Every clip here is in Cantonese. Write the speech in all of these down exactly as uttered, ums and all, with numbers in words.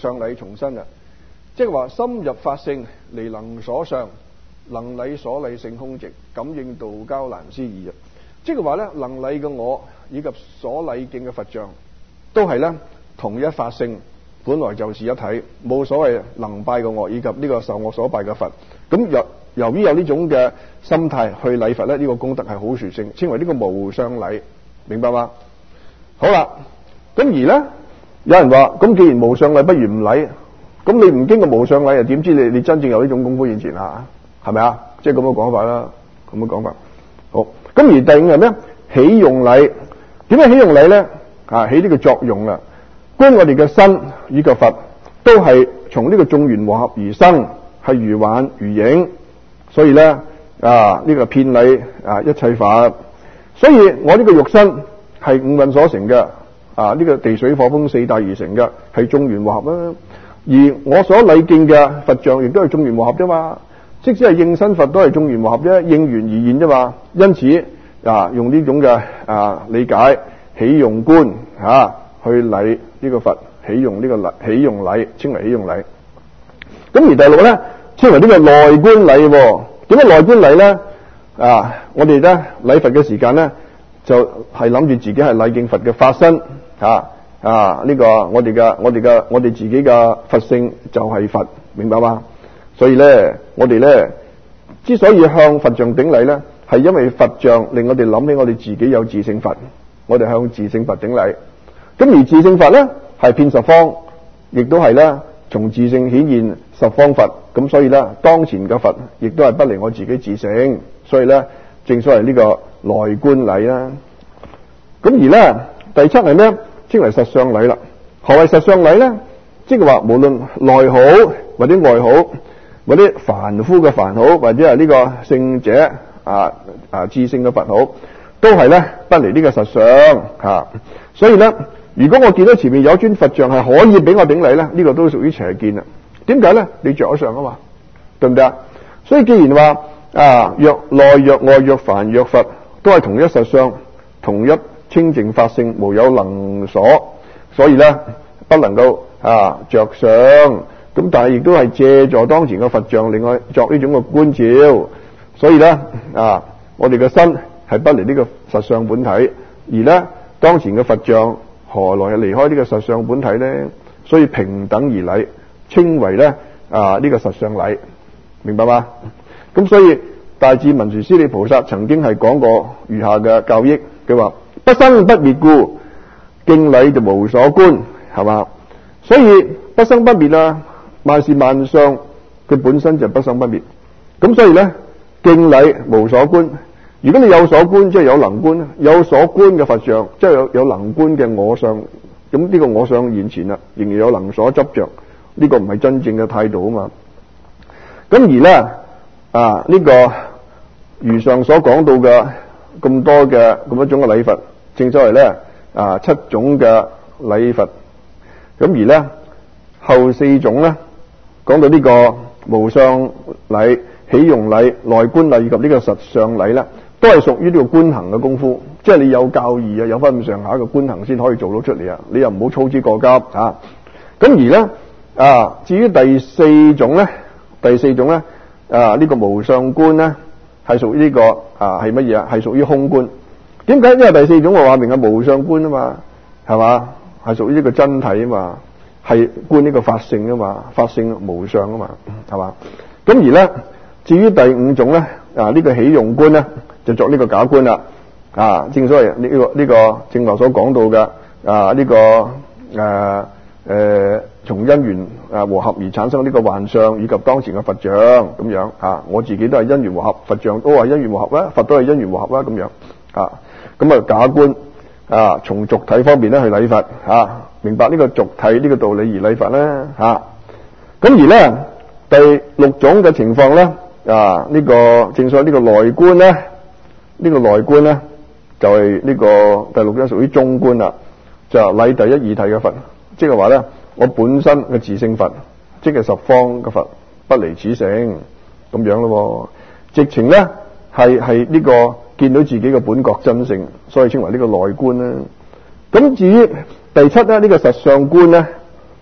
上禮重申啦，即係話深入法性，離能所上，能禮所禮性空寂，感應道交難思議啊！即係話咧，能禮嘅我以及所禮敬嘅佛像，都係咧同一法性，本來就是一體，冇所謂能拜嘅我以及呢個受我所拜嘅佛。咁由由於有呢種嘅心態去禮佛咧，呢個功德係好殊勝，稱為呢個無相禮，明白嗎？好啦，咁而咧有人話，咁既然無相禮，不如唔禮。咁你唔經過無相禮，又點知你你真正有呢種功夫現前啊？係咪啊？即係咁嘅講法啦，咁嘅講法。好，咁而第五係咩？起用禮。點解起用禮咧？啊，起呢個作用啦。觀我哋嘅身以及佛都係從呢個眾緣和合而生，係如幻如影，所以咧啊呢、這個遍禮啊一切法。所以我呢個肉身係五蘊所成嘅，啊呢、這個地水火風四大而成嘅，係眾緣和合啦。而我所禮敬嘅佛像亦都係眾緣和合啫嘛，即使係應身佛都係眾緣和合啫，應緣而現啫嘛。因此啊，用呢種嘅啊理解起用觀啊去禮呢個佛，起用呢個禮起用禮稱為起用禮。咁而第六咧稱為呢個內觀禮。點解內觀禮咧？啊，我哋咧禮佛嘅時間咧就係諗住自己係禮敬佛嘅法身啊。啊！呢、這個我哋嘅我哋嘅我哋自己嘅佛性就係佛，明白嗎？所以咧，我哋咧之所以向佛像頂禮咧，係因為佛像令我哋諗起我哋自己有自性佛，我哋向自性佛頂禮。咁而自性佛咧係遍十方，亦都係咧從自性顯現十方佛。咁所以咧，當前嘅佛亦都係不離我自己自性。所以咧，正所謂呢個內觀禮啦。咁而咧第七係咩？稱為實相禮啦。何謂實相禮咧？即係話無論內好或者外好，或者凡夫嘅凡好，或者係呢個聖者啊啊智聖嘅佛好，都係咧不離呢個實相吓、啊。所以咧，如果我見到前面有一尊佛像係可以俾我頂禮咧，呢、這個都屬於邪見啦。點解咧？你着咗相啊嘛，對唔對啊？所以既然話啊若內若外若凡若佛都係同一實相，同一清淨法性，無有能所，所以咧不能夠啊着相。咁但係亦都係借助當前嘅佛像，另外作呢種嘅觀照。所以咧啊，我哋嘅身係不離呢個實相本體，而咧當前嘅佛像何來係離開呢個實相本體咧？所以平等而禮，稱為咧啊呢、這個實相禮，明白嗎？咁所以大智文殊師利菩薩曾經係講過餘下嘅教益，佢話不生不滅故，敬禮就無所觀，係嘛？所以不生不滅啊，萬事萬相佢本身就不生不滅。咁所以咧，敬禮無所觀。如果你有所觀，即係有能觀，有所觀嘅佛像，即係有有能觀嘅我相。咁呢個我相現前啦，仍然有能所執着，呢個唔係真正嘅態度啊嘛。咁而咧啊，呢個如上所講到嘅咁多嘅咁一種嘅禮佛，正所謂咧啊七種嘅禮佛。咁而咧後四種咧講到呢個無相禮、起用禮、內觀禮以及呢個實相禮咧，都係屬於呢個觀行嘅功夫，即係你有教義啊，有翻咁上下嘅觀行先可以做到出嚟啊！你又唔好操之過急啊！咁而咧啊，至於第四種咧，第四種咧啊呢、這個無相觀咧係屬於呢個啊係乜嘢啊？係屬於空觀。點解？因為第四種我話明係無相觀啊嘛，係嘛？係屬於呢個真體啊嘛，係觀呢個法性啊嘛，法性無相啊嘛，係嘛？咁而咧，至於第五種咧啊呢、這個起用觀咧，就作呢個假觀啦。啊，正所謂呢、這個呢、這個正話所講到嘅啊呢、這個誒誒、呃、從因緣啊和合而產生呢個幻相，以及當前嘅佛像咁樣啊，我自己都係因緣和合，佛像都係因緣和合啦，佛都係因緣和合啦咁樣啊，咁啊假觀啊，從俗體方面咧去禮佛啊，明白呢個俗體呢個道理而禮佛咧吓。咁、啊、而咧第六種嘅情況咧啊，呢、這個正所謂呢個內觀咧，呢、這個內觀咧就係、是、呢個第六種屬於中觀啦，就禮第一義諦嘅佛，即係話咧我本身嘅自性佛，即係十方嘅佛，不離此性咁樣咯。直情咧係係呢個見到自己嘅本覺真性，所以稱為呢個內觀啦。咁至於第七咧呢、這個實相觀咧，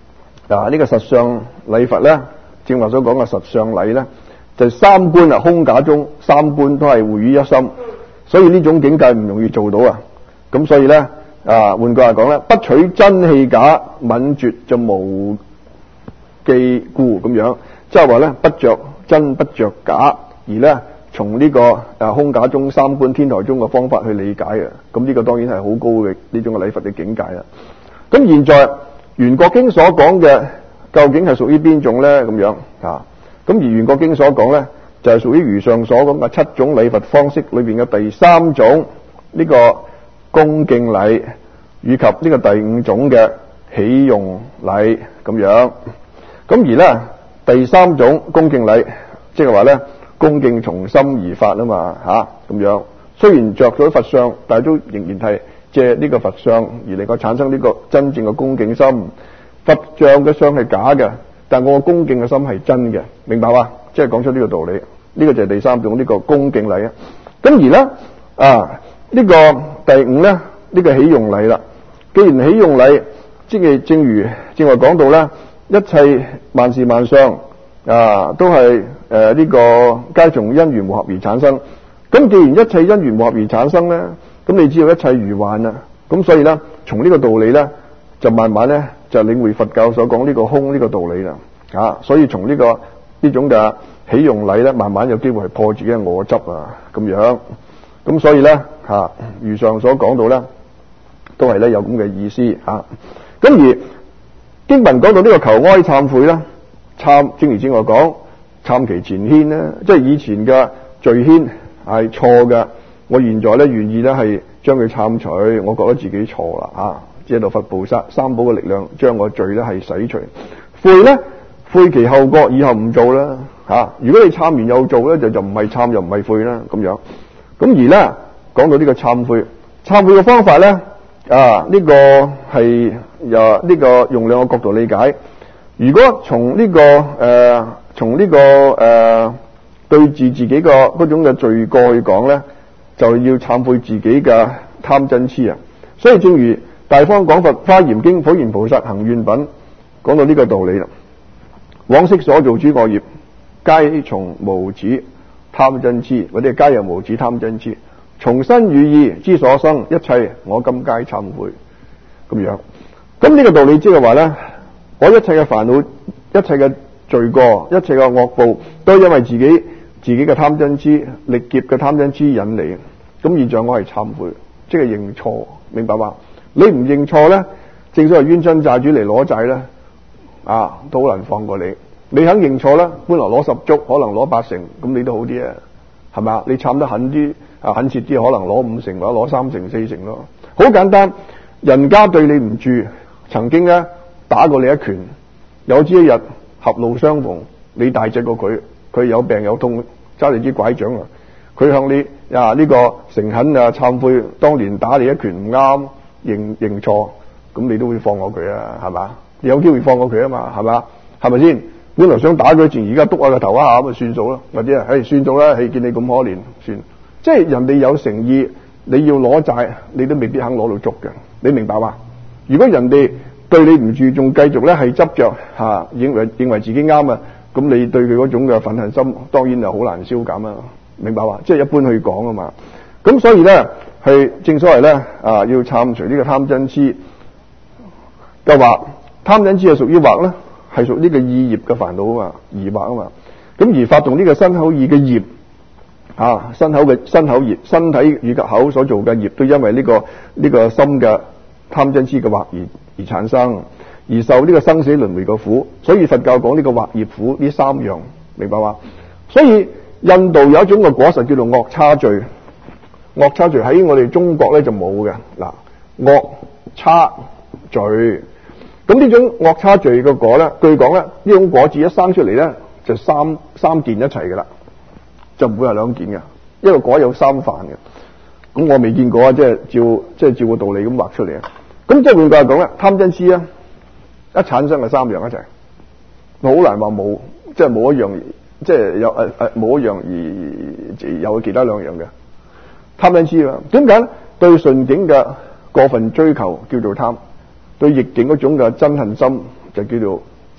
嗱，呢個實相禮佛咧，正話所講嘅實相禮咧，就係三觀啊，空假中三觀都係匯於一心，所以呢種境界唔容易做到啊。咁所以咧啊，換句話講咧，不取真戲假，泯絕就無記故咁樣，即係話咧，不着真不着假，而咧從呢個啊空假中三觀天台中嘅方法去理解嘅。咁呢個當然係好高嘅呢種嘅禮佛嘅境界啦。咁現在圓覺經所講嘅究竟係屬於邊種咧？咁樣啊？咁而圓覺經所講咧，就係屬於如上所講嘅七種禮佛方式裏邊嘅第三種，呢個恭敬禮，以及呢個第五種嘅喜用禮咁樣。咁而咧第三種恭敬禮，即係話咧恭敬從心而發啊嘛嚇咁樣。雖然着咗佛相，但係都仍然係借呢個佛相而能夠產生呢個真正嘅恭敬心。佛像嘅相係假嘅，但我恭敬嘅心係真嘅，明白嘛？即係講出呢個道理。呢個就係第三種呢個恭敬禮啊。咁而咧啊呢個第五咧呢個喜用禮啦。既然喜用禮，即係正如正話講到咧，一切萬事萬相啊都係誒呢個皆從因緣和合而產生。咁既然一切因緣和合而產生咧，咁你知道一切如幻啦。咁所以咧，從呢個道理咧，就慢慢咧就領會佛教所講呢個空呢個道理啦。啊，所以從呢個呢種嘅喜用禮咧，慢慢有機會係破自己嘅我執啊，咁樣。咁所以咧嚇，如上所講到咧，都係咧有咁嘅意思嚇。咁而經文講到呢個求哀懺悔啦，懺正如正我講，懺其前愆咧，即係以前嘅罪愆係錯嘅，我現在咧願意咧係將佢懺除，我覺得自己錯啦嚇，借到佛菩薩三寶嘅力量，將我罪咧係洗除。悔咧，悔其後過，以後唔做啦嚇。如果你懺完又做咧，就就唔係懺又唔係悔啦咁樣。咁而咧講到呢個懺悔，懺悔嘅方法咧啊，呢個係由呢個用兩個角度理解。如果從呢個誒從呢個誒對治自己個嗰種嘅罪過去講咧，就要懺悔自己嘅貪嗔痴啊。所以正如大方廣佛華嚴經普賢菩薩行願品講到呢個道理啦。往昔所造諸惡業，皆從無始貪嗔痴，或者皆由無始貪嗔痴，從身語意之所生，一切我今皆懺悔咁樣。咁呢個道理即係話咧，我一切嘅煩惱、一切嘅罪過、一切嘅惡報，都因為自己自己嘅貪嗔痴、歷劫嘅貪嗔痴引嚟。咁現在我係懺悔，即係認錯，明白嘛？你唔認錯咧，正所謂冤親債主嚟攞債咧，啊都好難放過你。你肯認錯啦，本來攞十足，可能攞八成，咁你都好啲啊，係咪啊？你懺得狠啲啊，狠切啲，可能攞五成或者攞三成、四成咯。好簡單，人家對你唔住，曾經咧打過你一拳，有朝一日狹路相逢，你大隻過佢，佢有病有痛，揸你支拐杖啊，佢向你啊呢個誠懇啊懺悔，當年打你一拳唔啱，認認錯，咁你都會放過佢啊，係嘛？有機會放過佢啊嘛，係嘛？係咪先？本來想打佢一拳，而家督下個頭一下咁咪算數咯，或者係算數啦，係見你咁可憐，算。即係人哋有誠意，你要攞債，你都未必肯攞到足嘅，你明白嘛？如果人哋對你唔住，仲繼續咧係執着吓，認為認為自己啱啊，咁你對佢嗰種嘅憤恨心，當然就好難消減啊，明白嘛？即係一般去講啊嘛。咁所以咧，係正所謂咧啊，要懺除呢個貪嗔痴嘅話，貪嗔痴係屬於惑咧。係屬呢個意業嘅煩惱啊嘛，疑惑啊嘛，咁而發動呢個身口意嘅業啊，身口嘅身口業，身體與及口所做嘅業，都因為呢、這個呢、這個心嘅貪嗔痴嘅惑而而產生，而受呢個生死輪迴嘅苦。所以佛教講呢個惑業苦呢三樣，明白嘛？所以印度有一種嘅果實叫做惡叉罪，惡叉罪喺我哋中國咧就冇嘅。嗱，惡叉罪。咁呢種惡叉罪嘅果咧，據講咧，呢種果子一生出嚟咧，就三三件一齊嘅啦，就唔會係兩件嘅，一個果有三瓣嘅。咁我未見過啊，即係照即係照個道理咁畫出嚟啊。咁即係換句話講咧，貪嗔痴啊，一產生係三樣一齊，好難話冇，即係冇一樣，即係有誒誒冇一樣而有其他兩樣嘅貪嗔痴啊。點解咧？對順境嘅過分追求叫做貪。對逆境嗰種嘅憎恨心就叫做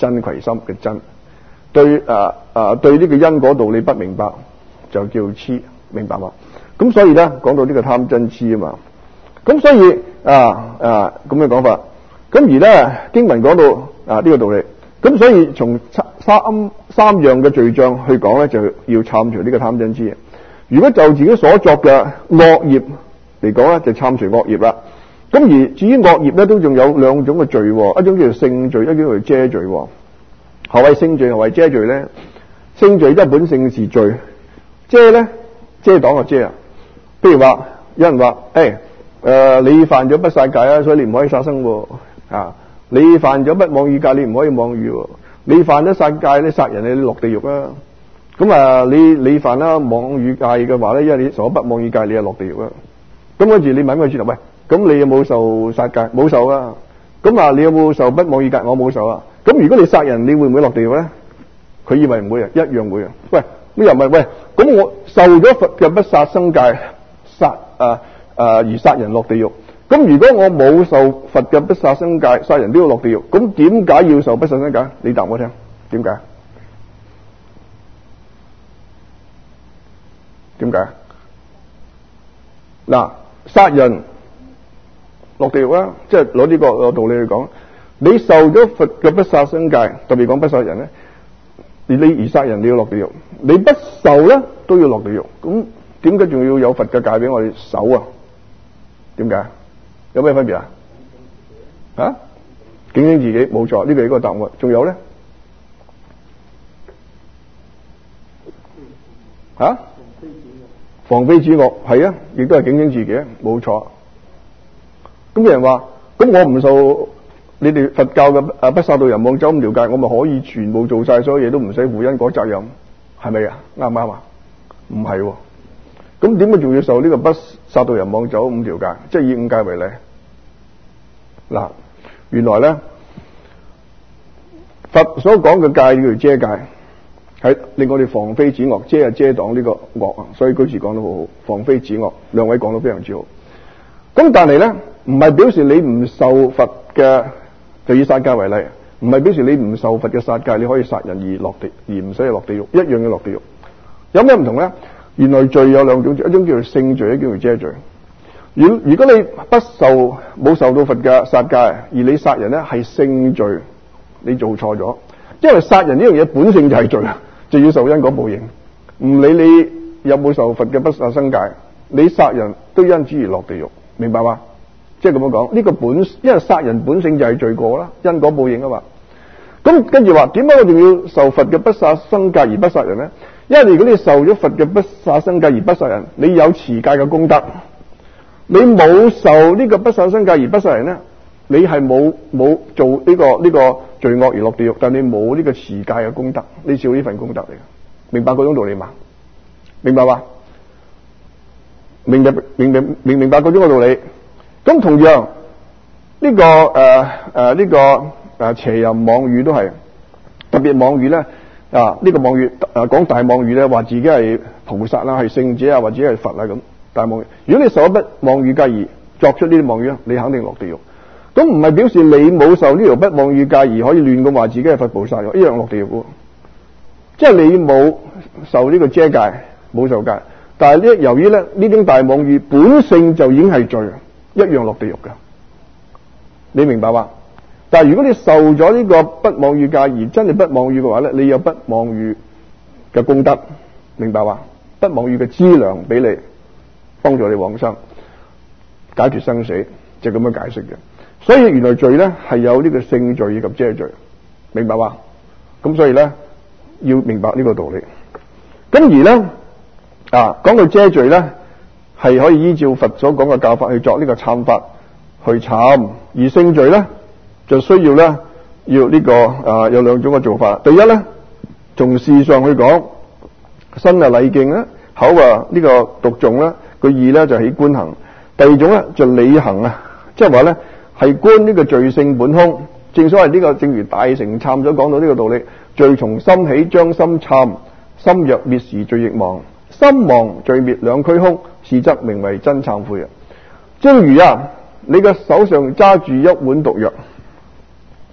真葵心嘅真，對誒誒、呃、對呢個因果道理不明白就叫痴，明白嘛？咁所以咧講到呢個貪嗔痴啊嘛，咁所以啊啊咁嘅講法，咁而咧經文講到啊呢、這個道理，咁所以從三三三樣嘅罪障去講咧，就要參除呢個貪嗔痴。如果就自己所作嘅惡業嚟講咧，就參除惡業啦。咁而至於惡業咧，都仲有兩種嘅罪，一種叫做聖罪，一種叫做遮罪。何謂聖罪？何謂遮罪咧？聖罪即係本性是罪，遮咧遮擋個遮啊。譬如話有人話，誒、欸、誒、呃，你犯咗不殺戒啊，所以你唔可以殺生喎。啊，你犯咗不妄語戒，你唔可以妄語。你犯咗殺戒，你殺人你落地獄啊。咁啊，你你犯啦妄語戒嘅話咧，因為你所不妄語戒，你就落地獄啊。咁跟住你問佢轉頭，喂，咁你有冇受殺戒？冇受啊。咁啊，你有冇受不妄語戒？我冇受啊。咁如果你殺人，你會唔會落地獄咧？佢以為唔會啊，一樣會啊。喂，咁又唔係喂，咁我受咗佛嘅不殺生戒，殺啊啊而殺人落地獄。咁如果我冇受佛嘅不殺生戒，殺人都要落地獄。咁點解要受不殺生戒？你答我聽，點解？點解？嗱，殺人落地獄啦，即係攞呢個個道理去講。你受咗佛嘅不殺生戒，特別講不殺人咧，而你而殺人，你要落地獄；你不受咧，都要落地獄。咁點解仲要有佛嘅戒俾我哋守啊？點解？有咩分別啊？啊？警醒自己，冇錯，呢個係一個答案。仲有咧？啊？防非止惡，係啊，亦都係警醒自己，冇錯。咁有人話，咁我唔受你哋佛教嘅誒不殺盜淫妄酒五條戒，我咪可以全部做晒所有嘢，都唔使負因果責任，係咪啊？啱唔啱啊？唔係喎。咁點解仲要受呢個不殺盜淫妄酒五條戒？即係以五戒為例。嗱，原來咧佛所講嘅戒叫做遮戒，係令我哋防非止惡，遮係遮擋呢個惡啊。所以居士講得好好，防非止惡，兩位講得非常之好。咁但係咧，唔係表示你唔受佛嘅，就以殺戒為例，唔係表示你唔受佛嘅殺戒，你可以殺人而落地，而唔使落地獄，一樣要落地獄。有咩唔同咧？原來罪有兩種罪，一種叫做聖罪，一種叫做遮罪。如如果你不受冇受到佛嘅殺戒，而你殺人咧係聖罪，你做錯咗，因為殺人呢樣嘢本性就係罪，就要受因果報應。唔理你有冇受佛嘅不殺生戒，你殺人都因此而落地獄，明白嗎？即係咁樣講，呢個本因為殺人本性就係罪過啦，因果報應啊嘛。咁跟住話，點解我哋要受佛嘅不殺生戒而不殺人咧？因為如果你受咗佛嘅不殺生戒而不殺人，你有持戒嘅功德；你冇受呢個不殺生戒而不殺人咧，你係冇冇做呢、這個呢、這個罪惡而落地獄，但你冇呢個持戒嘅功德，你少呢份功德嚟嘅。明白嗰種道理嘛？明白嘛？明白明明明明白嗰種嘅道理。咁同樣呢、這個誒誒呢個誒、呃、邪淫妄語都係，特別妄語咧啊呢、這個妄語誒講大妄語咧，話自己係菩薩啦，係聖者啊，或者係佛啊咁大妄語。如果你受咗不妄語戒而作出呢啲妄語，你肯定落地獄。咁唔係表示你冇受呢條不妄語戒而可以亂咁話自己係佛菩薩，一樣落地獄喎。即係你冇受呢個遮戒，冇受戒，但係呢由於咧呢種大妄語本性就已經係罪，一樣落地獄噶。你明白嘛？但係如果你受咗呢個不妄語戒而真係不妄語嘅話咧，你有不妄語嘅功德，明白嘛？不妄語嘅資糧俾你，幫助你往生，解決生死，就咁樣解釋嘅。所以原來罪咧係有呢個聖罪以及遮罪，明白嘛？咁所以咧要明白呢個道理。咁而咧啊，講到遮罪咧，係可以依照佛所講嘅教法去作呢個懺法去懺，而聖罪咧就需要咧要呢、這個啊有兩種嘅做法。第一咧，從事上去講，身啊禮敬啦，口啊呢個讀誦啦，個意咧就起觀行。第二種咧就理行啊，即係話咧係觀呢個罪性本空。正所謂呢、這個，正如大乘懺所講到呢個道理，罪從心起，將心懺，心若滅時罪亦亡，心亡罪滅兩俱空，是則名為真懺悔啊！正如啊，你嘅手上揸住一碗毒藥，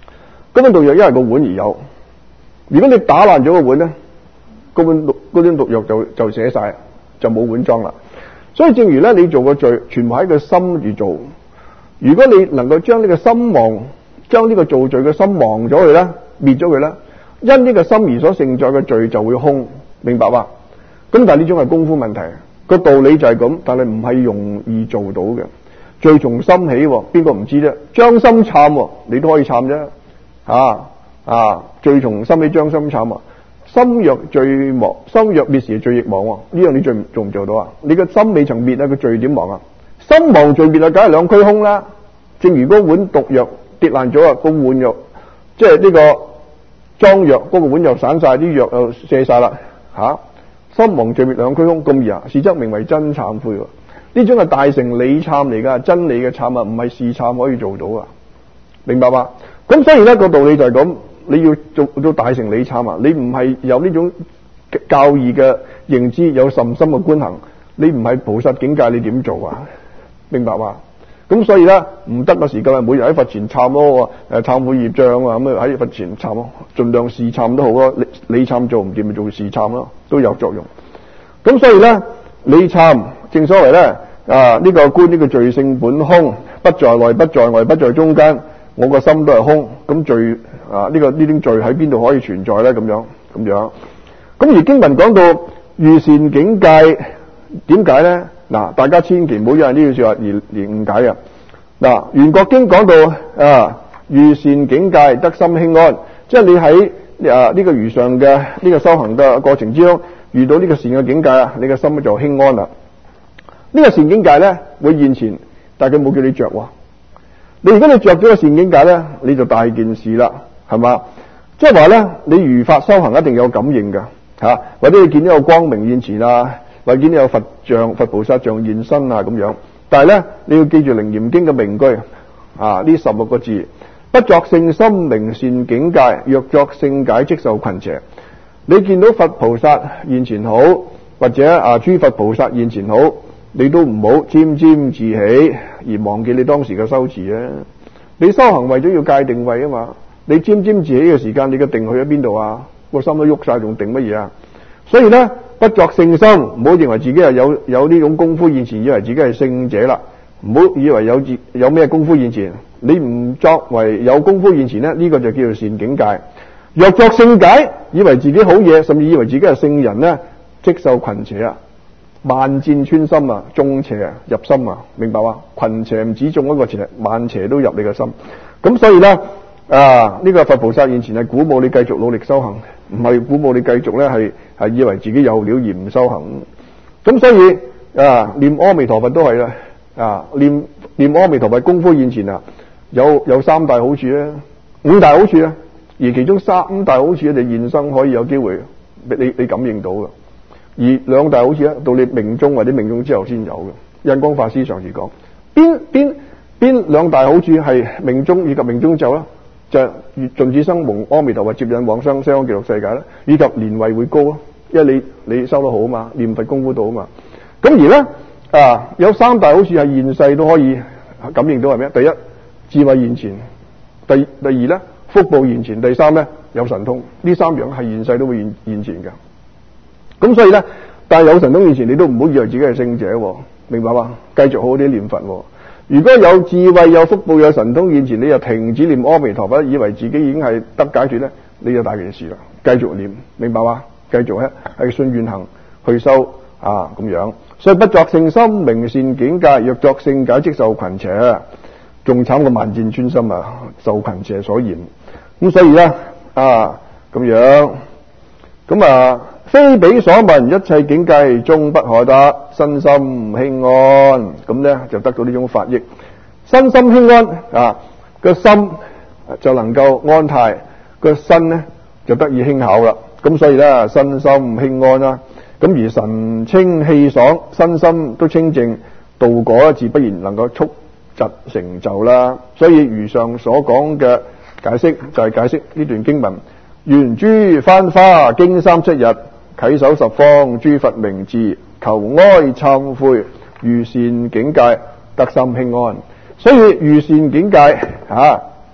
嗰碗毒藥因為個碗而有。如果你打爛咗個碗咧，嗰碗毒嗰啲毒藥就就瀉晒，就冇碗裝啦。所以正如咧，你做個罪全部喺個心而做。如果你能夠將呢個心忘，將呢個做罪嘅心忘咗佢咧，滅咗佢咧，因呢個心而所承載嘅罪就會空，明白吧？咁但係呢種係功夫問題，個道理就係咁，但係唔係容易做到嘅。罪從心起，邊個唔知啫？將心懺，你都可以懺啫。啊啊！罪從心起，將心懺啊！心若罪亡，心若滅時罪亦亡。呢樣你做做唔做到啊？你個心未曾滅啊，個罪點亡啊？心亡罪滅啊，梗係兩虛空啦。正如嗰碗毒藥跌爛咗啊，個碗藥即係呢個裝藥，嗰個碗又散晒，啲藥又瀉晒啦。吓，心亡罪滅兩虛空咁易啊？是則名為真懺悔。呢種係大乘理懺嚟噶，真理嘅懺啊，唔係事懺可以做到啊。明白嘛？咁所以咧個道理就係咁，你要做到大乘理懺啊，你唔係有呢種教義嘅認知，有甚深嘅觀行，你唔係菩薩境界，你點做啊？明白嘛？咁所以咧唔得嘅時間，每日喺佛前懺咯，誒懺悔業障啊，咁喺佛前懺咯，盡量事懺都好咯，理理懺做唔掂咪做事懺咯，都有作用。咁所以咧理懺正所謂咧啊呢、這個觀呢個罪性本空，不在內不在外不在中間，我個心都係空，咁罪啊呢、這個呢啲罪喺邊度可以存在咧？咁樣咁樣，咁而經文講到遇善境界，點解咧？嗱，大家千祈唔好因為呢句說話而而誤解嘅。嗱，圓覺經講到啊，遇善境界得心輕安，即係你喺啊呢個如上嘅呢個修行嘅過程之中，遇到呢個善嘅境界啊，你嘅心就輕安啦。呢個善境界咧會現前，但係佢冇叫你着喎。你如果你着咗個善境界咧，你就大件事啦，係嘛？即係話咧，你如法修行一定有感應㗎，吓，或者你見到有光明現前啊。或者見到有佛像、佛菩薩像現身啊咁樣，但係咧你要記住《楞嚴經》嘅名句啊，呢十六個字：不作聖心明善境界，若作聖解即受群邪。你見到佛菩薩現前好，或者啊諸佛菩薩現前好，你都唔好沾沾自喜而忘記你當時嘅修持啊！你修行為咗要界定位啊嘛，你沾沾自喜嘅時間，你嘅定去咗邊度啊？個心都喐晒，仲定乜嘢啊？所以咧。不作聖心，唔好認為自己係有有呢種功夫現前，以為自己係聖者啦。唔好以為有有咩功夫現前，你唔作為有功夫現前咧，呢、這個就叫做善境界。若作聖解，以為自己好嘢，甚至以為自己係聖人咧，即受群邪啊！萬箭穿心啊，中邪啊，入心啊，明白嘛？群邪唔止中一個邪，萬邪都入你個心。咁所以咧啊，呢、這個佛菩薩現前係鼓舞你繼續努力修行。唔係鼓舞你繼續咧，係係以為自己有料而唔修行。咁所以啊，念阿彌陀佛都係啦。啊，念念阿彌陀佛功夫現前啊，有有三大好處咧，五大好處咧，而其中三大好處咧就現生可以有機會你你感應到嘅，而兩大好處咧到你命終或者命終之後先有嘅。印光法師上次講邊邊邊兩大好處係命終以及命終之後啦。就係盡此生蒙阿彌陀佛接引往生西方極樂世界啦，以及年位會高咯，因為你你修得好啊嘛，念佛功夫到啊嘛。咁而咧啊，有三大好處係現世都可以感應到係咩？第一，智慧現前；第第二咧，福報現前；第三咧，有神通。呢三樣係現世都會現現前嘅。咁所以咧，但係有神通現前，你都唔好以為自己係聖者，明白嘛？繼續好好啲念佛。如果有智慧、有福報、有神通現前，你就停止念阿彌陀佛，以為自己已經係得解脫咧，你就大件事啦。繼續念，明白嘛？繼續咧係信願行去修啊咁樣。所以不作聖心明善境界，若作聖解即受群邪。仲慘過萬箭穿心啊！受群邪所言。咁所以咧啊咁樣，咁啊非彼所聞，一切境界終不可得，身心輕安，咁咧就得到呢種法益。身心輕安啊，個心就能夠安泰，個身咧就得以輕巧啦。咁所以咧身心輕安啦，咁而神清氣爽，身心都清淨，道果自不然能夠速疾成就啦。所以如上所講嘅解釋就係解釋呢段經文：緣諸幡華經三七日，稽首十方諸佛名字，求哀懺悔，遇善境界得心輕安。所以遇善境界啊，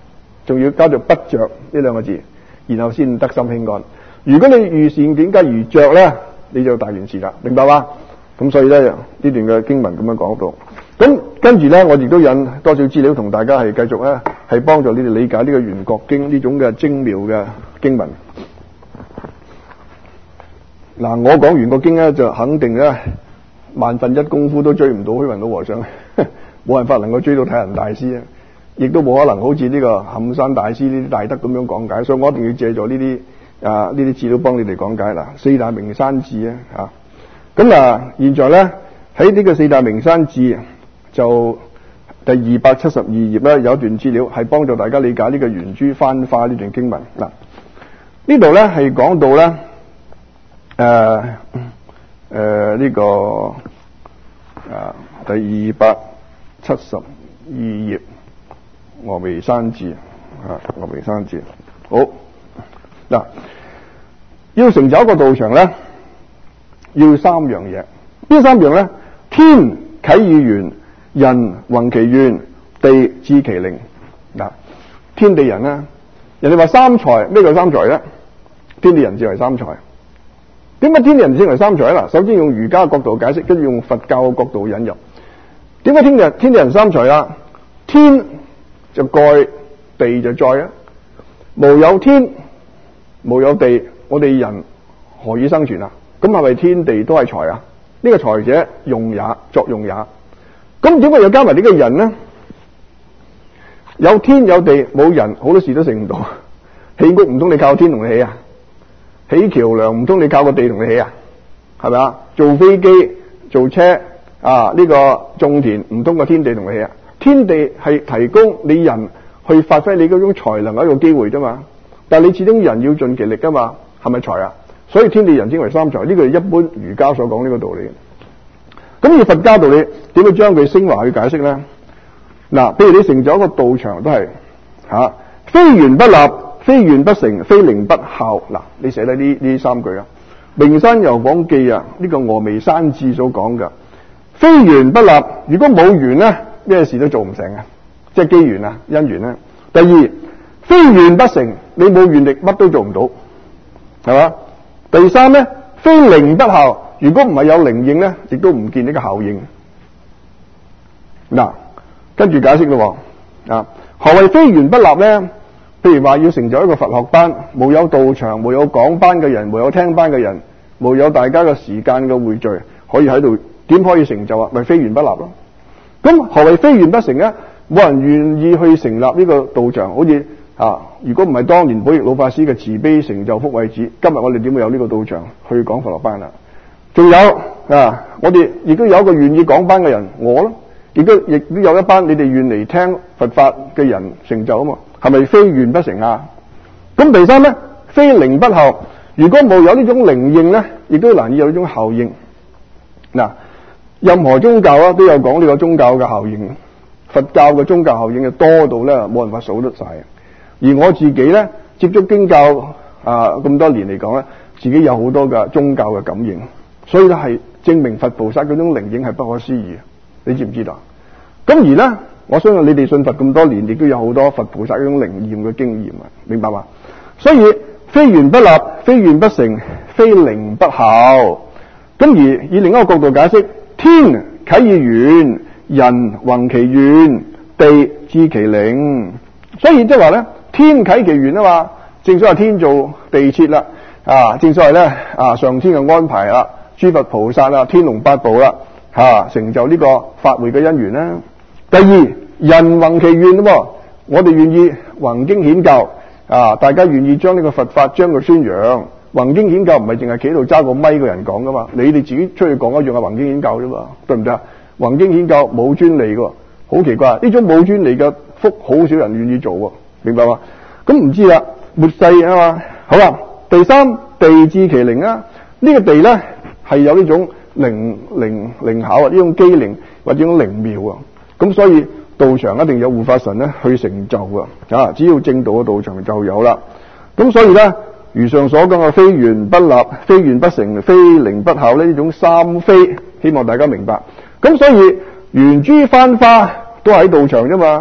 仲要加咗不着呢兩個字，然後先得心輕安。如果你遇善境加如着咧，你就大件事啦，明白嗎？咁所以咧呢段嘅經文咁樣講到，咁跟住咧我亦都引多少資料同大家係繼續咧係幫助你哋理解呢個圓覺經呢種嘅精妙嘅經文。嗱，我講圓覺經咧就肯定咧萬分一功夫都追唔到虛雲老和尚，冇辦法能夠追到太人大師啊，亦都冇可能好似呢個冚山大師呢啲大德咁樣講解，所以我一定要借助呢啲啊呢啲資料幫你哋講解啦。四大名山志啊，咁啊，現在咧喺呢個四大名山志就第二百七十二頁咧有一段資料係幫助大家理解呢個圓珠翻花呢段經文。嗱，呢度咧係講到咧誒誒呢個啊第二百七十二頁峨眉山志啊，峨眉山志好嗱，要成就一個道場咧，要三樣嘢。邊三樣咧？天啟以元，人弘其願，地致其靈。嗱，天地人咧，人哋話三才，咩叫三才咧？天地人之為三才。點解天地人稱為三才啦？首先用儒家角度解釋，跟住用佛教嘅角度引入。點解天地天地人三才啊？天就蓋，地就載啊。無有天，無有地，我哋人何以生存啊？咁係咪天地都係才啊？呢、這個才者用也，作用也。咁點解又加埋呢個人呢？有天有地冇人，好多事都成唔到。起屋唔通你靠天同你起啊？起橋樑唔通你靠個地同你起啊？係咪啊？做飛機做車啊，呢、這個種田唔通個天地同你起啊？天地係提供你人去發揮你嗰種才能嘅一個機會啫嘛。但係你始終人要盡其力噶嘛，係咪才啊？所以天地人稱為三才，呢個係一般儒家所講呢個道理。咁以佛家道理點樣將佢升華去解釋咧？嗱，譬如你成就一個道場都係吓、啊，非圓不立，非願不成，非靈不效。嗱，你寫低呢呢三句啊，《名山遊訪記》啊，呢、這個峨眉山志所講噶，非圓不立，如果冇緣咧，咩事都做唔成啊，即係機緣啊，因緣咧。第二，非願不成，你冇願力，乜都做唔到，係嘛？第三咧，非靈不效，如果唔係有靈應咧，亦都唔見呢個效應。嗱，跟住解釋咯，啊，何謂非圓不立咧？譬如話要成就一個佛學班，冇有道場，冇有講班嘅人，冇有聽班嘅人，冇有大家嘅時間嘅匯聚，可以喺度，點可以成就啊？咪非圓不立咯。咁何謂非圓不成咧？冇人願意去成立呢個道場，好似啊，如果唔係當年寶翊老法師嘅慈悲成就福慧子，今日我哋點會有呢個道場去講佛學班啦？仲有啊，我哋亦都有一個願意講班嘅人，我咯，亦都亦都有一班你哋願嚟聽佛法嘅人成就啊嘛，係咪非圓不成啊？咁第三咧，非靈不效，如果冇有呢種靈應咧，亦都難以有呢種效應。嗱，任何宗教啊都有講呢個宗教嘅效應，佛教嘅宗教效應嘅多到咧冇辦法數得晒。而我自己咧接觸經教啊咁多年嚟講咧，自己有好多嘅宗教嘅感應，所以咧係證明佛菩薩嗰種靈應係不可思議，你知唔知道？咁而咧，我相信你哋信佛咁多年，亦都有好多佛菩薩嗰種靈驗嘅經驗啊，明白嘛？所以非圓不立，非願不成，非靈不效。咁而以另一個角度解釋，天啟以元，人弘其願，地致其靈。所以即係話咧，天啟其元啊嘛，正所謂天造地設啦，啊，正所謂咧啊，上天嘅安排啦，諸佛菩薩啊，天龍八部啦，吓、啊、成就呢個法會嘅因緣啦。第二，人弘其願咯，我哋願意弘經顯教啊，大家願意將呢個佛法將佢宣揚。弘經顯教唔係淨係企喺度揸個咪嘅人講噶嘛，你哋自己出去講一樣係弘經顯教啫嘛，對唔對啊？弘經顯教冇專利噶，好奇怪，呢種冇專利嘅福好少人願意做喎，明白嘛？咁唔知啦，末世啊嘛，好啦，第三，地致其靈啊，呢、這個地咧係有呢種靈靈靈巧啊，呢種機靈或者呢種靈妙啊，咁所以道場一定有護法神咧去成就噶，啊，只要正道嘅道場就有啦，咁所以咧。如上所講嘅非圓不立、非願不成、非靈不效呢種三非，希望大家明白。咁所以圓珠翻花都喺道場啫嘛，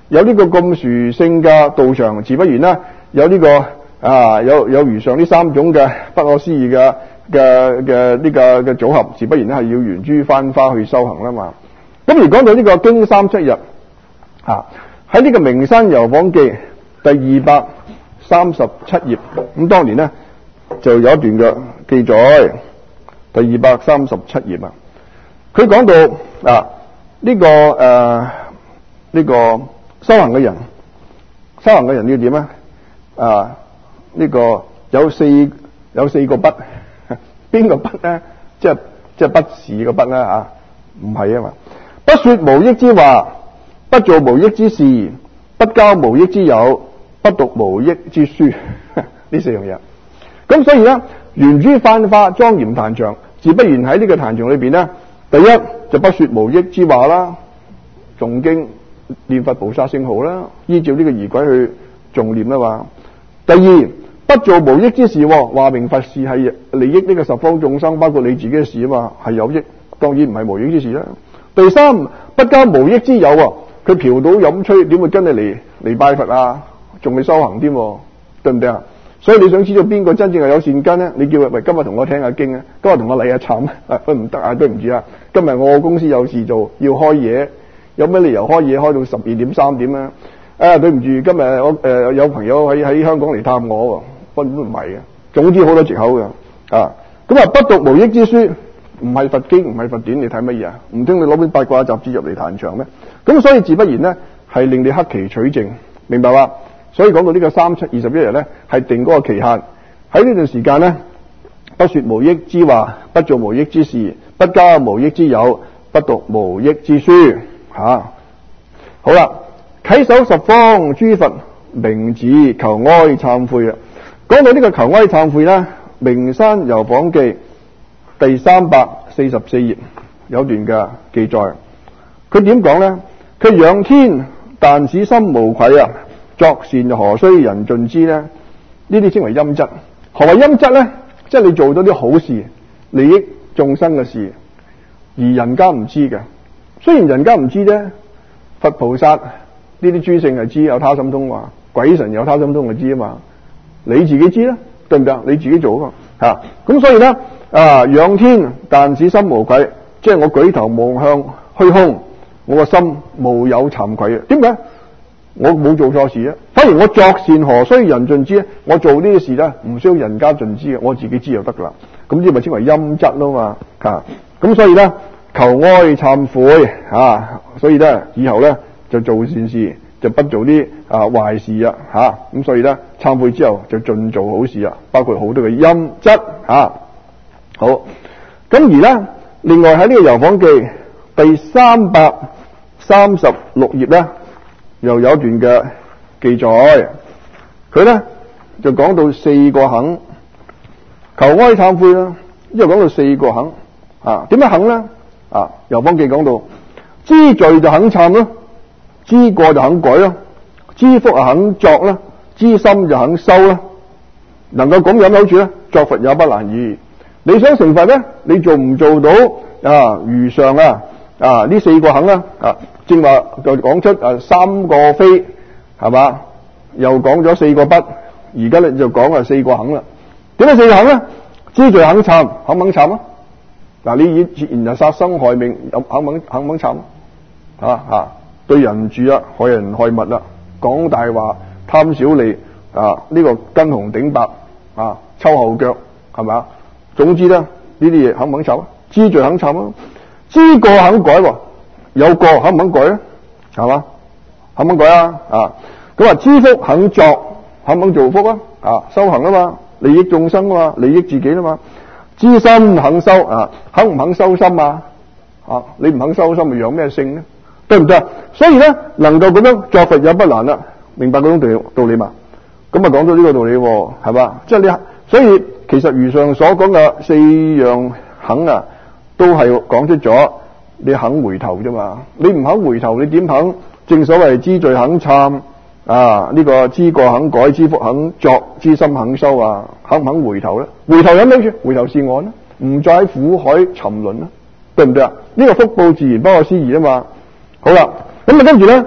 有呢個咁殊勝嘅道場，自不然呢，有呢、這個啊有有如上呢三種嘅不可思議嘅嘅嘅呢個嘅組合，自不然呢係要緣諸幡花去修行啦嘛。咁而講到呢個經三七日啊，喺呢個名山遊訪記第二百三十七頁，咁當年呢就有一段嘅記載，第二百三十七頁啊，佢講到啊呢、這個誒呢、啊這個修行嘅人，修行嘅人要點啊？啊呢、這個有四有四個不，邊個不咧？即係即係不是個不啦啊？唔係啊嘛。不說無益之話，不做無益之事，不交無益之友，不讀無益之書，呢四樣嘢。咁所以咧，緣諸幡花莊嚴壇場，自不然喺呢個壇場裏邊咧，第一就不說無益之話啦，誦經念佛菩薩聖號啦，依照呢個儀軌去誦念啦嘛。第二不做無益之事，話明佛事係利益呢個十方眾生，包括你自己嘅事啊嘛，係有益，當然唔係無益之事啦。第三不交無益之友，佢嫖賭飲吹，點會跟你嚟嚟拜佛啊？仲未修行添，對唔對啊？所以你想知道邊個真正係有善根咧？你叫佢喂，今日同我聽下經啊，今日同我禮下懺啊，佢唔得啊，對唔住啊，今日我公司有事做，要開嘢，有咩理由開嘢開到十二點三點啊？啊，對唔住，今日我誒、呃、有朋友喺喺香港嚟探我，根本唔係嘅，總之好多藉口嘅啊。咁啊，不讀無益之書。唔係佛經，唔係佛典，你睇乜嘢啊？唔通你攞本八卦雜誌入嚟壇場咩？咁所以自不然呢，係令你克期取證，明白嘛？所以講到呢個三七二十一日呢，係定嗰個期限。喺呢段時間呢，不說無益之話，不做無益之事，不交無益之友，不讀無益之書。吓、啊，好啦，稽首十方諸佛名字，求哀懺悔啊！講到呢個求哀懺悔呢，名山遊訪記第三百四十四頁有段嘅記載，佢點講呢？佢仰天但使心無愧啊！作善何須人盡知呢？呢啲稱為陰質。何謂陰質呢？即係你做咗啲好事，利益眾生嘅事，而人家唔知嘅。雖然人家唔知啫，佛菩薩呢啲諸聖係知，有他心通話，鬼神有他心通就知啊嘛。你自己知啦，對唔對啊？你自己做啊嘛吓。咁所以呢。啊！仰天但使心無愧，即係我舉頭望向虛空，我個心無有慚愧啊！點解？我冇做錯事啊！反而我作善何須人盡知咧？我做呢啲事咧，唔需要人家盡知嘅，我自己知就得噶啦。咁呢咪稱為陰質咯嘛？啊！咁所以咧，求哀懺悔啊！所以咧，以後咧就做善事，就不做啲啊壞事啊！吓咁，所以咧懺悔之後就盡做好事啊！包括好多嘅陰質啊！好，咁而咧，另外喺呢個遊訪記第三百三十六頁咧，又有一段嘅記載，佢咧就講到四個肯，求哀懺悔啦，因為講到四個肯啊，點樣肯咧？啊，遊訪記講到知罪就肯懺咯，知過就肯改咯，知福就肯作啦，知心就肯修啦，能夠咁有好處咧，作佛也不難易。你想成佛咧，你做唔做到啊？如上啊啊呢四個肯啦啊，正話就講出啊三個非係嘛，又講咗四個不，而家咧就講啊四個肯啦。點解四個肯咧？知罪肯懺，肯唔肯懺啊？嗱，你以前人殺生害命，有肯唔肯肯唔肯懺啊？啊，對人唔住啊，害人害物啦，講大話，貪小利啊，呢個跟紅頂白啊，抽後腳係咪？總之咧，呢啲嘢肯唔肯懺啊？知罪肯懺啊，知過肯改喎，有過肯唔肯改啊？係嘛？肯唔肯改啊？啊，咁啊，知福肯作，肯唔肯造福啊？啊，修行啊嘛，利益眾生啊嘛，利益自己啊嘛。知心肯修啊，肯唔肯修心啊？啊，你唔肯修心，咪養咩性呢？對唔對啊？所以咧，能夠咁樣作佛也不難啦。明白嗰種道道理嘛？咁啊，講到呢個道理係嘛？即係你，所以。其實如上所講嘅四樣肯啊，都係講出咗你肯回頭啫嘛。你唔肯回頭，你點肯？正所謂知罪肯懺啊，呢、這個知過肯改，知福肯作，知心肯修啊。肯唔肯回頭咧？回頭有咩處？回頭是岸啦，唔再喺苦海沉淪啦，對唔對啊？呢、這個福報自然不可思議啊嘛。好啦，咁啊跟住咧，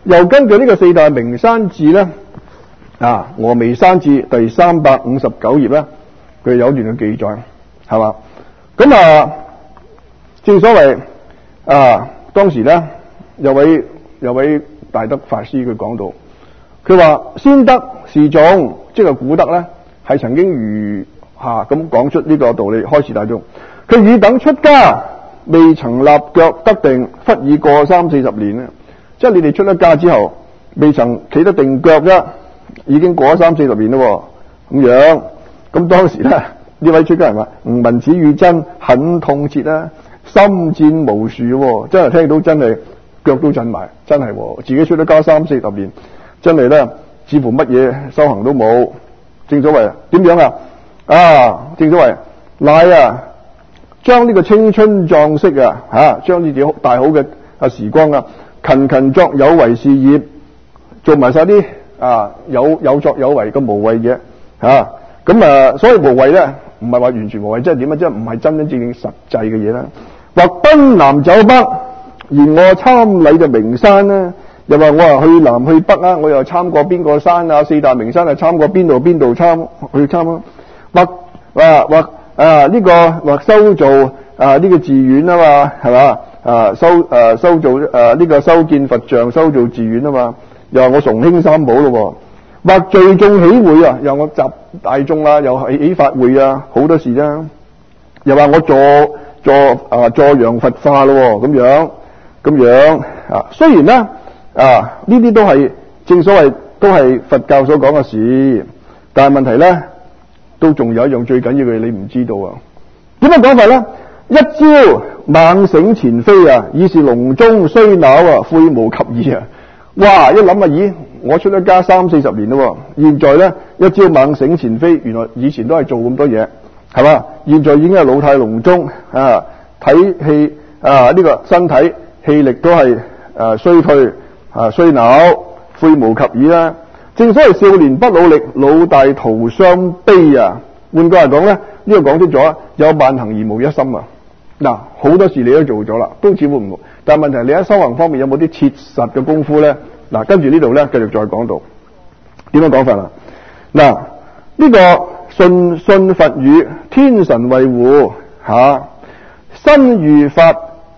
又根據呢個四大名山志咧，啊峨眉山志第三百五十九頁咧，佢有一段嘅記載，係嘛？咁啊，正所謂啊，當時咧有位有位大德法師佢講到，佢話先德示眾，即係古德咧，係曾經如下咁講出呢個道理，開示大眾。佢汝等出家未曾立腳得定，忽已過三四十年咧，即係你哋出咗家之後，未曾企得定腳啫，已經過咗三四十年咯，咁樣。咁當時咧，呢位出家人話：吾聞此語真，很痛切啦，心戰無樹，真係聽到真係腳都震埋，真係自己出咗家三四十年，真係咧，似乎乜嘢修行都冇。正所謂點樣啊？啊，正所謂乃啊，將呢個青春壯適啊，吓，將呢啲大好嘅啊時光啊，勤勤作有為事業，做埋晒啲啊有有作有為嘅無謂嘢吓。咁啊，所以無謂咧，唔係話完全無謂，即係點啊？即係唔係真真正正實際嘅嘢啦。或奔南走北，而我參禮嘅名山咧，又話我啊去南去北啊，我又參過邊個山啊？四大名山啊，參過邊度邊度參去參啊？或啊或啊呢、這個或修造啊呢、這個寺院啊嘛，係嘛啊修誒修造誒呢、啊這個修建佛像、修造寺院啊嘛，又話我崇興三寶咯。或聚眾起會啊，又我集大眾啊，又起起法會啊，好多事啫。又話我助助啊助揚佛化咯，咁樣咁樣啊。雖然咧啊呢啲都係正所謂都係佛教所講嘅事，但係問題咧都仲有一樣最緊要嘅嘢你唔知道啊。點樣講法咧？一朝猛醒前非啊，已是籠中衰朽啊，悔無及義啊。哇！一諗啊，咦！我出咗家三四十年咯，現在咧一朝猛醒前非，原來以前都係做咁多嘢，係嘛？現在已經係老態龍鍾啊，體氣啊呢、這個身體氣力都係誒、啊、衰退啊衰朽，悔無及義啦。正所謂少年不努力，老大徒傷悲啊。換句話講咧，呢、這個講出咗有萬行而無一心啊。嗱，好多事你都做咗啦，都似乎唔，但係問題你喺修行方面有冇啲切實嘅功夫咧？嗱，跟住呢度咧，繼續再講到點樣講法啦。嗱，呢個信信佛語，天神衛護吓，身遇法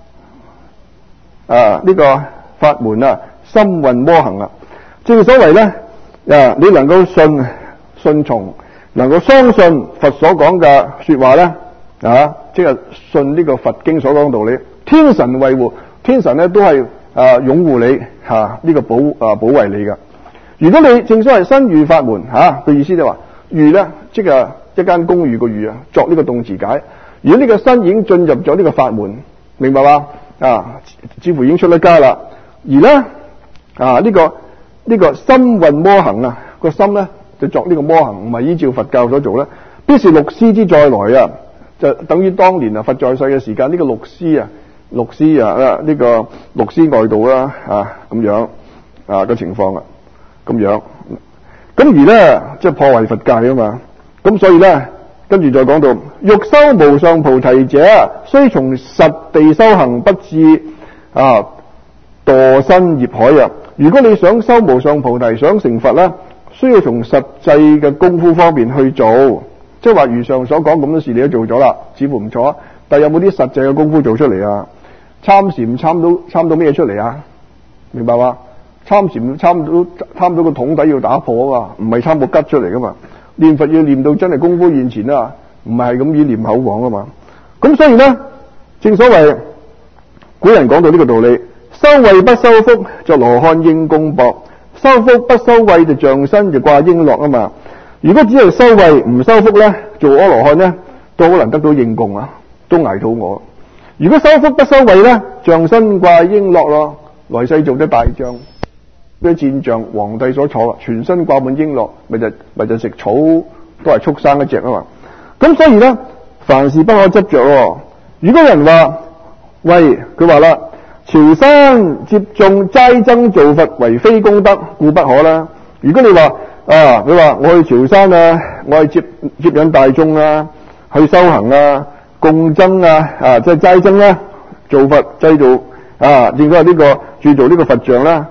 啊呢個法門啊，心運摩行啊。正所謂咧啊，你能夠信信從，能夠相信佛所講嘅說話咧啊，即係信呢個佛經所講嘅道理。天神衛護，天神咧都係啊擁護你吓，呢、啊這個保啊保衛你噶。如果你正所謂身遇法門吓，個、啊、意思就話遇咧，即係一間公寓個寓啊，作呢個動詞解。如果呢個身已經進入咗呢個法門，明白嘛？啊，似乎已經出咗家啦。而咧啊呢、這個呢、這個心運摩行啊，個心咧就作呢個摩行，唔係依照佛教所做咧，必是六師之再來啊，就等於當年啊佛在世嘅時間呢、這個六師啊。六師啊，呢、這個六師外道啦，啊咁樣啊嘅情況啊，咁樣，咁而咧即係破壞佛戒啊嘛，咁所以咧跟住再講到，欲修無上菩提者，須從實地修行，不至啊墮身業海啊。如果你想修無上菩提，想成佛咧，需要從實際嘅功夫方面去做，即係話如上所講咁多事你都做咗啦，似乎唔錯，但係有冇啲實際嘅功夫做出嚟啊？參禪參到參到咩出嚟啊？明白嘛？參禪參到參到個桶底要打破啊嘛，唔係參個吉出嚟噶嘛。念佛要念到真係功夫現前啊，唔係咁以念口講啊嘛。咁所以咧，正所謂古人講到呢個道理，修慧不修福就羅漢應公博，修福不修慧就象身就掛瓔珞啊嘛。如果只係修慧唔修福咧，做阿羅漢咧都好難得到應供啊，都挨肚餓。如果修福不修慧咧，象身掛瓔珞咯，來世做啲大將，啲戰將，皇帝所坐，全身掛滿瓔珞，咪就咪就食草，都係畜生一隻啊嘛。咁所以咧，凡事不可執着喎。如果有人話，喂，佢話啦，朝山接眾齋僧造佛為非功德，故不可啦。如果你話啊，佢話我去朝山啊，我去接接引大眾啊，去修行啊。共僧啊，啊即係齋僧啦，造佛製造啊，應該係呢個鑄造呢個佛像啦。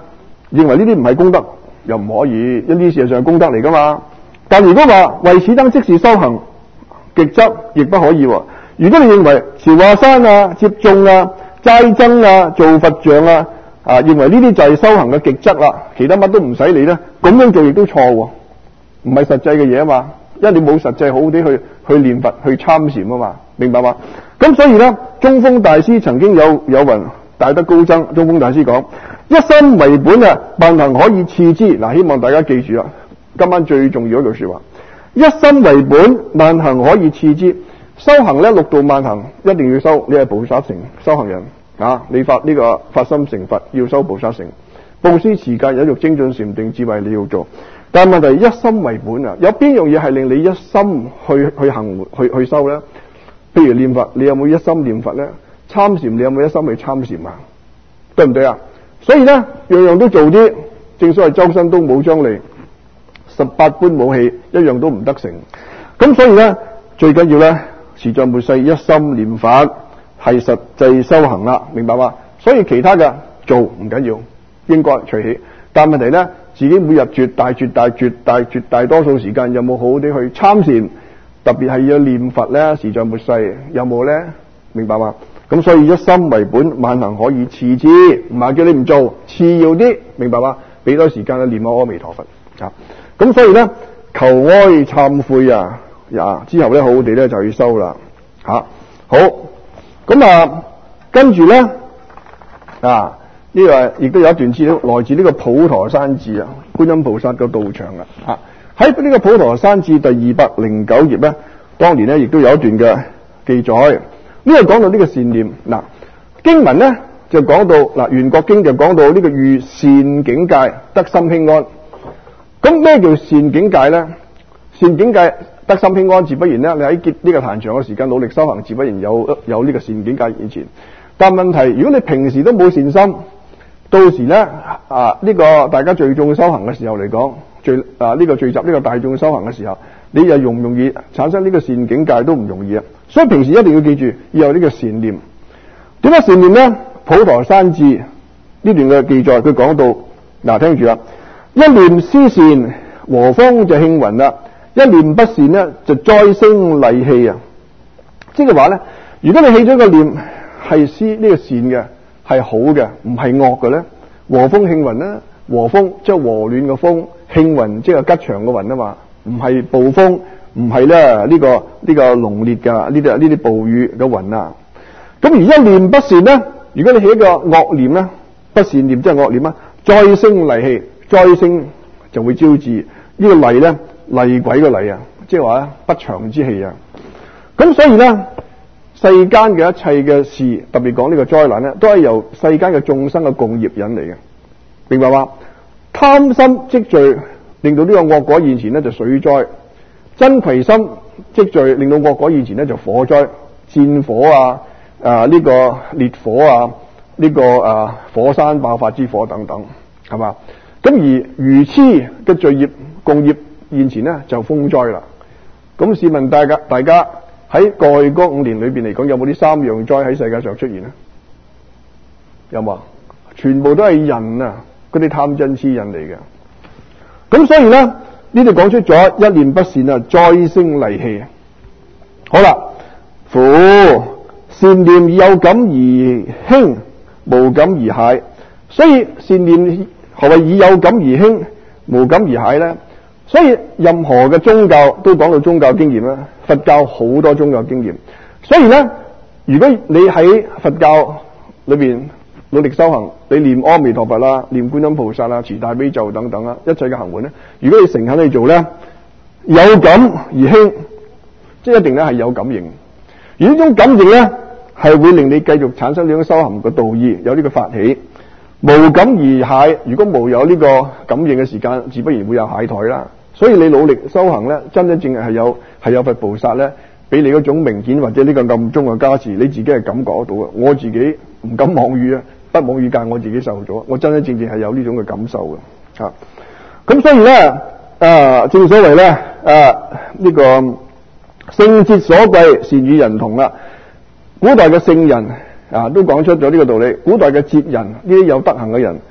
認為呢啲唔係功德，又唔可以，因啲事實上係功德嚟噶嘛。但如果話為此等即是修行，極則亦不可以。如果你認為朝華山啊、接眾啊、齋僧啊、做佛像啊，啊認為呢啲就係修行嘅極則啦，其他乜都唔使理咧，咁樣做亦都錯，唔係實際嘅嘢啊嘛。因為你冇實際好啲去去念佛、去參禪啊嘛，明白嘛？咁所以咧，中峰大師曾經有有云：大德高僧，中峰大師講：一心為本啊，萬行可以次之。嗱，希望大家記住啦，今晚最重要一句說話：一心為本，萬行可以次之。修行咧，六度萬行一定要修。你係菩薩成修行人啊，你發呢、這個發心成佛，要修菩薩成。布施持戒忍辱精進禪定智慧你要做。但係問題一心為本啊，有邊樣嘢係令你一心去去行去去修咧？譬如念佛，你有冇一心念佛咧？參禪，你有冇一心去參禪啊？對唔對啊？所以咧，樣樣都做啲，正所謂周身刀冇張利，十八般武器一樣都唔得成。咁所以咧，最緊要咧，時在末世一心念佛係實際修行啦，明白嘛？所以其他嘅做唔緊要，應該隨喜。但問題咧，自己每日絕大絕大絕大絕大多數時間有冇好好地去參禪，特別係要念佛咧，時在末世有冇咧？明白嘛？咁所以一心為本，萬行可以次之，唔係叫你唔做，次要啲，明白嘛？俾多時間去念阿彌陀佛啊！咁所以咧，求哀懺悔啊，啊之後咧，好好地咧就要收啦吓、啊。好，咁啊，跟住咧啊。呢、這個亦都有一段資料，來自呢個普陀山志啊，觀音菩薩嘅道場啊。嚇，喺呢個普陀山志第二百零九頁咧，當年咧亦都有一段嘅記載。呢個講到呢個善念嗱，經文咧就講到嗱，圓覺經就講到呢個遇善境界得心輕安。咁咩叫善境界咧？善境界得心輕安，自不然咧，你喺結呢個壇場嘅時間努力修行，自不然有有呢個善境界現前。但問題，如果你平時都冇善心，到時咧啊，呢、這個大家聚眾修行嘅時候嚟講，聚啊呢、這個聚集呢個大眾修行嘅時候，你又容唔容易產生呢個善境界都唔容易啊！所以平時一定要記住要有呢個善念。點解善念咧？普陀山志呢段嘅記載，佢講到嗱、啊，聽住啦，一念思善，和風就慶雲啦；一念不善咧，就災星戾氣啊！即係話咧，如果你起咗個念係思呢個善嘅，係好嘅，唔係惡嘅咧，和風慶雲啦，和風即係和暖嘅風，慶雲即係吉祥嘅雲啊嘛，唔係暴風，唔係咧呢個呢、這個濃烈嘅呢啲呢啲暴雨嘅雲啊。咁而一念不善咧，如果你起一個惡念咧，不善念即係惡念啊，災星戾氣，災星就會招致、這個、呢個戾咧，厲鬼嘅戾啊，即係話不祥之氣啊。咁所以咧。世間嘅一切嘅事，特別講呢個災難咧，都係由世間嘅眾生嘅共業引嚟嘅，明白嘛？貪心積聚，令到呢個惡果現前咧就水災；瞋恚心積聚，令到惡果現前咧就火災、戰火啊、啊呢、這個烈火啊、呢、這個啊火山爆發之火等等，係嘛？咁而愚痴嘅罪業共業現前咧就風災啦。咁試問大家，大家。喺過去嗰五年裏邊嚟講，有冇啲三樣災喺世界上出現咧？有冇？全部都係人啊，嗰啲貪嗔癡人嚟嘅。咁所以咧，呢度講出咗一念不善啊，災星戾氣。好啦，夫善念以有感而興，無感而懈。所以善念何謂以有感而興，無感而懈咧？所以任何嘅宗教都講到宗教經驗啦，佛教好多宗教經驗。所以咧，如果你喺佛教裏邊努力修行，你念阿彌陀佛啦，念觀音菩薩啦，持大悲咒等等啦，一切嘅行門咧，如果你誠懇去做咧，有感而興，即係一定咧係有感應。而呢種感應咧，係會令你繼續產生呢種修行嘅道義，有呢個發起。無感而懈，如果冇有呢個感應嘅時間，自不然會有懈怠啦。所以你努力修行咧，真真正正係有係有佛菩薩咧，俾你嗰種明顯或者呢個暗中嘅加持，你自己係感覺得到嘅。我自己唔敢妄語啊，不妄語戒我自己受咗，我真真正正係有呢種嘅感受嘅。啊，咁所以咧，啊，正所謂咧，啊，呢、這個聖節所貴，善與人同啦。古代嘅聖人啊，都講出咗呢個道理。古代嘅哲人，呢啲有德行嘅人，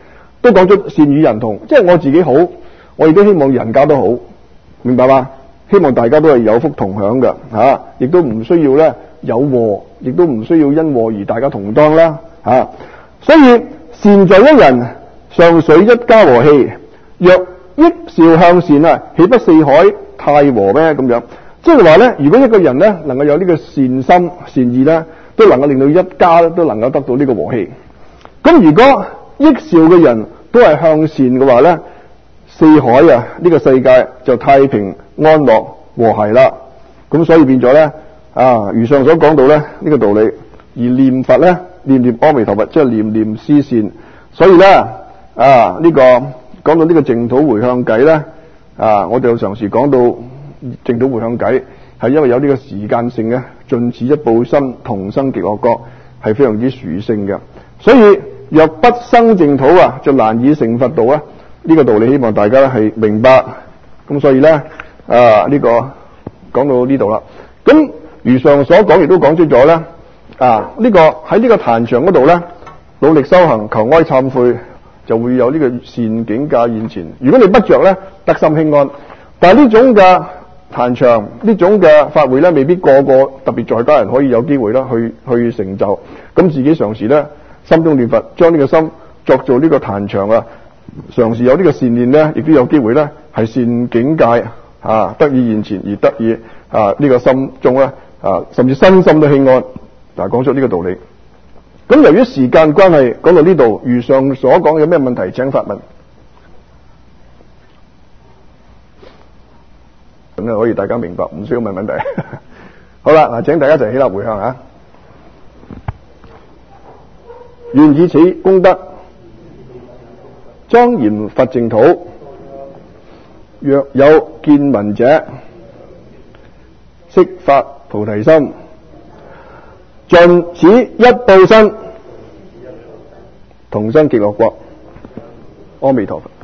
都講出善與人同，即係我自己好，我亦都希望人家都好，明白嗎？希望大家都係有福同享嘅吓，亦都唔需要咧有禍，亦都唔需要因禍而大家同當啦吓。所以善在一人，上水一家和氣。若益兆向善啊，豈不四海太和咩？咁樣，即係話咧，如果一個人咧能夠有呢個善心善意咧，都能夠令到一家都能夠得到呢個和氣。咁如果益兆嘅人都係向善嘅話咧，四海啊呢個世界就太平安樂和諧啦。咁所以變咗咧啊，如上所講到咧呢個道理，而念佛咧念念阿彌陀佛，即係念念思善。所以咧啊呢個講到呢個淨土回向偈咧啊，我哋有常時講到淨土回向偈，係因為有呢個時間性嘅，盡此一報身，同生極樂國，係非常之殊勝嘅。所以若不生淨土啊，就難以成佛道啊。呢個道理希望大家係明白。咁所以咧啊呢個講到呢度啦。咁如上所講，亦都講出咗咧啊呢個喺呢個壇場嗰度咧，努力修行，求哀懺悔，就會有呢個善境界現前。如果你不着咧，得心輕安。但係呢種嘅壇場，呢種嘅法會咧，未必個個特別在家人可以有機會啦，去去成就。咁自己嘗試咧，心中念佛，將呢個心作做呢個壇場啊，嘗試有呢個善念咧，亦都有機會咧，係善境界啊得以現前，而得以啊呢、這個心中咧啊，甚至身心都輕安。嗱，講出呢個道理。咁由於時間關係，講到呢度，如上所講，有咩問題請發問。咁啊，可以大家明白，唔需要問問題。好啦，嗱，請大家一齊起立回向啊！願以此功德，莊嚴佛淨土。若有見聞者，悉發菩提心，盡此一報身，同生極樂國。阿彌陀佛。